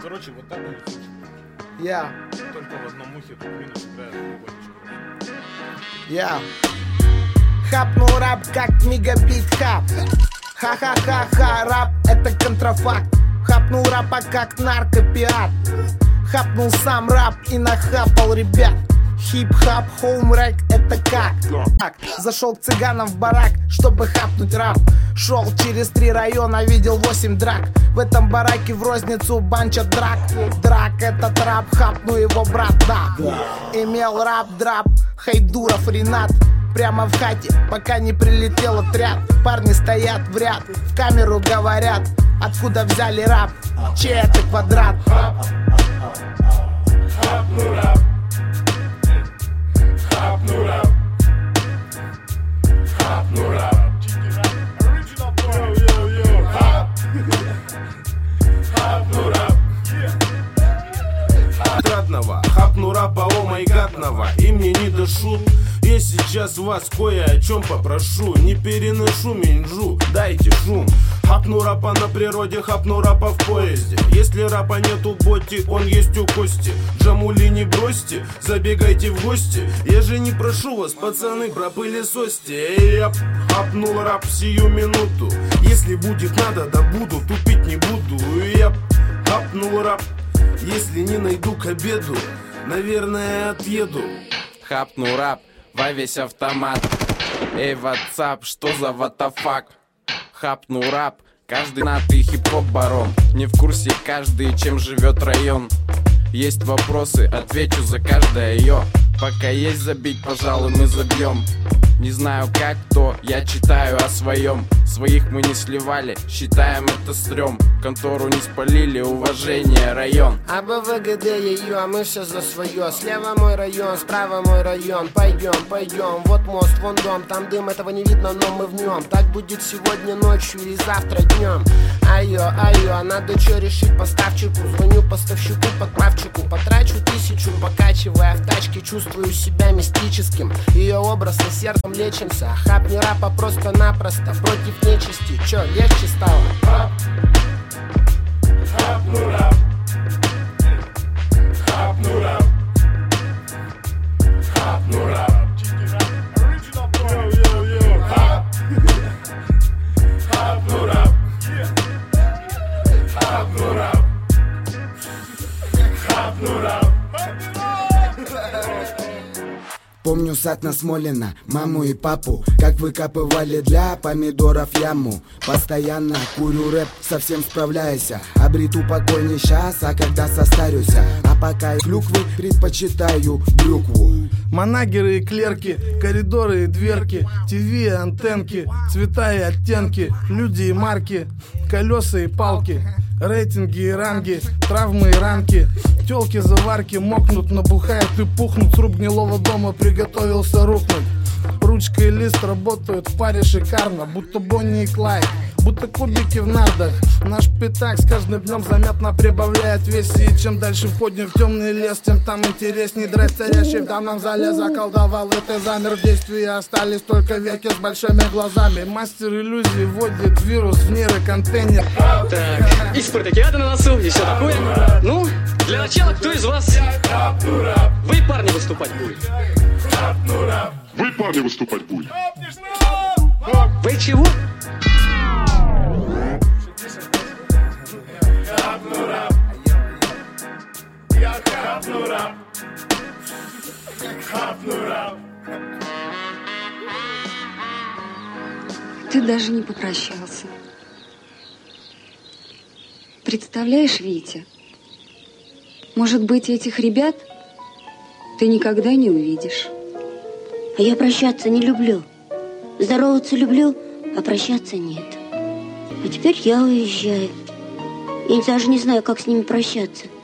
короче, вот так будет слушать. Я. Только в одном ухе минус играет треугольничек. Я. Хапнул рап, как мегабит хап. Ха-ха-ха-ха, рап это контрафакт. Хапнул рапа, как наркопиат. Хапнул сам рап и нахапал ребят. Хип-хап, хоум-рэк, это как? Зашел к цыганам в барак, чтобы хапнуть рап. Шел через 3 района, видел 8 драк. В этом бараке в розницу банча драк. Драк это рап, хапну его брат, да. Имел рап-драп, Хайдуров Ренат. Прямо в хате, пока не прилетел отряд. Парни стоят в ряд, в камеру говорят: откуда взяли рап, чей это квадрат? Хапну рап. Хапну рап. Хапну рап. Хапну рап. Отрадного, хапну рапа, о май гадного. И мне не до шут. Я сейчас вас кое о чем попрошу. Не переношу минджу, дайте шум. Хапну рапа на природе, хапну рапа в поезде. Если рапа нету боти, он есть у Кости. Джамули не бросьте, забегайте в гости. Я же не прошу вас, пацаны, пропылесосьте. Я хапнул рап сию минуту. Если будет надо, да буду, тупить не буду. Я хапнул рап, если не найду к обеду, наверное, отъеду. Хапнул рап во весь автомат. Эй, ватсап, что за ватафак? Хапнул рап, каждый натый хип-хоп барон. Не в курсе каждый, чем живет район. Есть вопросы, отвечу за каждое ее. Пока есть забить, пожалуй, мы забьем. Не знаю как кто, я читаю о своем. Своих мы не сливали, считаем это стрём. Контору не спалили, уважение, район. АБВГД ее, а мы все за свое. Слева мой район, справа мой район. Пойдем, пойдем, вот мост, вон дом. Там дым, этого не видно, но мы в нем. Так будет сегодня ночью или завтра днем. Айо, айо, надо что решить поставщику. Звоню поставщику, подправчику. Потрачу 1000, покачивая в тачке. Чувствую себя мистическим. Ее образ на сердцем лечимся. Хапни рапа просто-напросто против нечисти. Чё, легче стало? Хапну рап. Хапну рап. Хапну рап. Хапну рап. Хапну рап. Хапну рап. Помню сад Насмолина, маму и папу, как выкапывали для помидоров яму. Постоянно курю рэп, совсем справляюсь. Обрету покой не щас, а когда состарюся. А пока клюквы предпочитаю брюкву. Манагеры и клерки, коридоры и дверки, ТВ и антенки, цвета и оттенки, люди и марки, колеса и палки, рейтинги и ранги, травмы и ранки. Тёлки заварки мокнут, набухают и пухнут. Сруб гнилого дома приготовился рухнуть. Ручка и лист работают в паре шикарно, будто Бонни и Клайд, будто кубики в нардах. Наш пятак с каждым днем заметно прибавляет вес. И чем дальше входим в темный лес, тем там интересней. Драйв царящий в данном зале заколдовал. И ты замер в действии, остались только веки с большими глазами. Мастер иллюзий вводит вирус в нейроконтейнер. Так, и спартакиада на носу, и все такое. Ну, для начала, кто из вас? Вы, парни, выступать будете? Вы, парни, выступать будете. Вы чего? Хапну рап. Я хапну рап. Хапну рап. Ты даже не попрощался. Представляешь, Витя, может быть, этих ребят ты никогда не увидишь. А я прощаться не люблю. Здороваться люблю, а прощаться нет. А теперь я уезжаю. Я даже не знаю, как с ними прощаться.